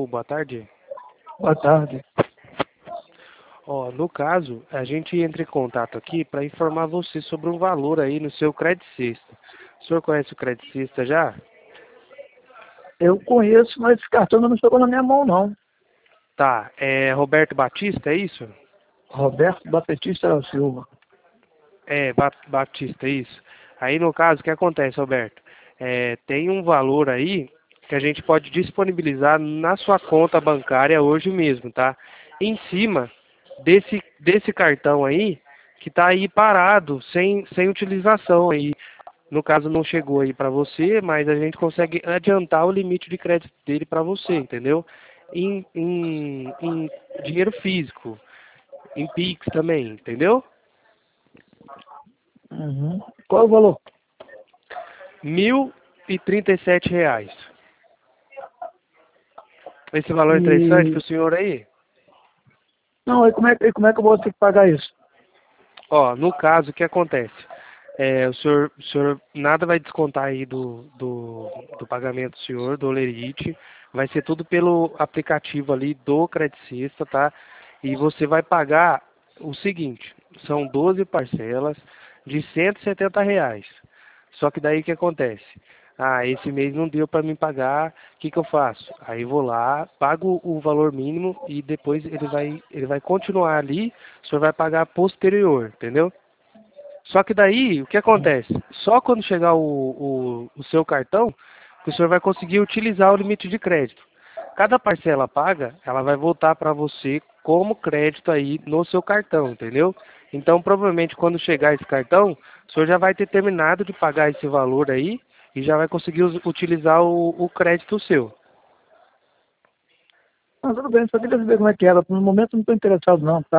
boa tarde. Boa tarde. Ó, no caso, a gente entra em contato aqui para informar você sobre um valor aí no seu Credicesta. O senhor conhece o Credicesta já? Eu conheço, mas esse cartão não chegou na minha mão, não. Tá, é Roberto Batista, é isso? Roberto Batista Silva. É, Batista, é isso. Aí, no caso, o que acontece, Roberto? Tem um valor aí que a gente pode disponibilizar na sua conta bancária hoje mesmo, tá? Em cima desse cartão aí, que tá aí parado, sem utilização aí. No caso, não chegou aí para você, mas a gente consegue adiantar o limite de crédito dele para você, entendeu? Em dinheiro físico, em Pix também, entendeu? Uhum. Qual é o valor? R$ 1.037. Esse valor é interessante para E... o senhor aí? Não, e como é que eu vou ter que pagar isso? Ó, no caso, o que acontece? O senhor nada vai descontar aí do pagamento do senhor, do Lerite. Vai ser tudo pelo aplicativo ali do Credicesta, tá? E você vai pagar o seguinte, são 12 parcelas de R$ 170. Só que daí o que acontece? Ah, esse mês não deu para me pagar, o que que eu faço? Aí vou lá, pago o valor mínimo e depois ele vai continuar ali, o senhor vai pagar posterior, entendeu? Só que daí, o que acontece? Só quando chegar o seu cartão, que o senhor vai conseguir utilizar o limite de crédito. Cada parcela paga, ela vai voltar para você como crédito aí no seu cartão, entendeu? Então, provavelmente, quando chegar esse cartão, o senhor já vai ter terminado de pagar esse valor aí e já vai conseguir utilizar o crédito seu. Não, tudo bem, só queria saber como é que era. No momento não estou interessado não, tá?